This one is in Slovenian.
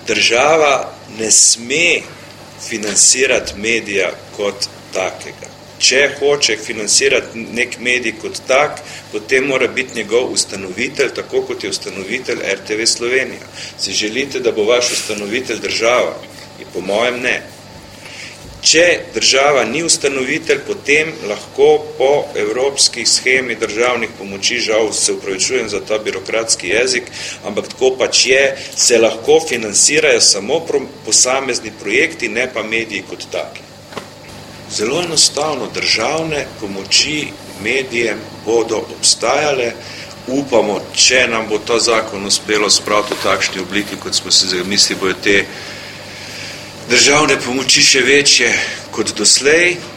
država ne sme financirati medija kot takega. Če hoče financirati nek medij kot tak, potem mora biti njegov ustanovitelj, tako kot je ustanovitelj RTV Slovenija. Si želite, da bo vaš ustanovitelj država? In po mojem ne. Če država ni ustanovitelj, potem lahko po evropski shemi državnih pomoči, žal se upravičujem za ta birokratski jezik, ampak tako pač je, se lahko financirajo samo posamezni projekti, ne pa mediji kot taki. Zelo enostavno, državne pomoči medijem bodo obstajale, upamo, če nam bo ta zakon uspelo spraviti v takšni obliki, kot smo se zamislili, bojo te državne pomoči še večje kot doslej.